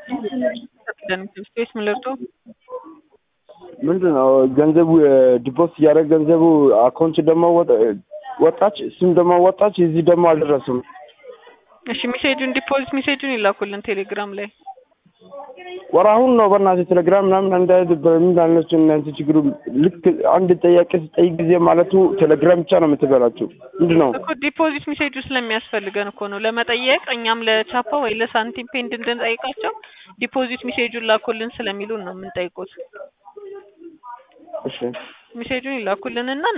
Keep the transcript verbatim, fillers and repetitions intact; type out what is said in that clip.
ስፔስ ምልርቶ ምንድነው ገንዘቡ ዲፖዚት ያደረገ ገንዘቡ አካውንት ደግሞ ወጣች ስም ደግሞ ወጣች እዚህ ደግሞ አልደረሰም። እሺ ሜሴጁን ዲፖዚት ሜሴጁን ይላኩልን ቴሌግራም ላይ ወራሁን ነው በእናትህ ቴሌግራም ምናምን እንዳይድ በምን አለች እናንተ ችግሩ ልክ አንድ ጥያቄ ስጠይቅ ጊዜ ማለቱ ቴሌግራም ብቻ ነው የምትበላችሁ ምንድነው እኮ ዲፖዚት ሜሴጁ ስለሚያስፈልገን እኮ ነው ለመጠየቅ እኛም ለቻፓ ወይ ለሳንቲም ፔንድ እንድንጠይቃቸው ዲፖዚት ሜሴጁን ላኩልን ስለሚሉን ነው የምንጠይቁት። እሺ ሜሴጁን ይላኩልንና